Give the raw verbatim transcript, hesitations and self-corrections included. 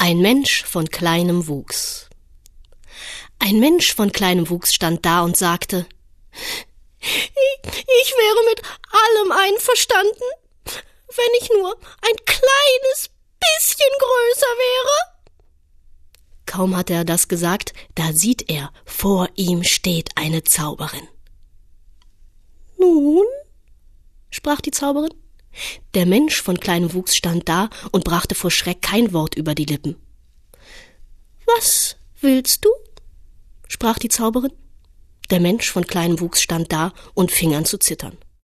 Ein Mensch von kleinem Wuchs. Ein Mensch von kleinem Wuchs stand da und sagte: Ich, ich wäre mit allem einverstanden, wenn ich nur ein kleines bisschen größer wäre. Kaum hatte er das gesagt, da sieht er, vor ihm steht eine Zauberin. »Nun?«, sprach die Zauberin. Der Mensch von kleinem Wuchs stand da und brachte vor Schreck kein Wort über die Lippen. »Was willst du?«, sprach die Zauberin. Der Mensch von kleinem Wuchs stand da und fing an zu zittern.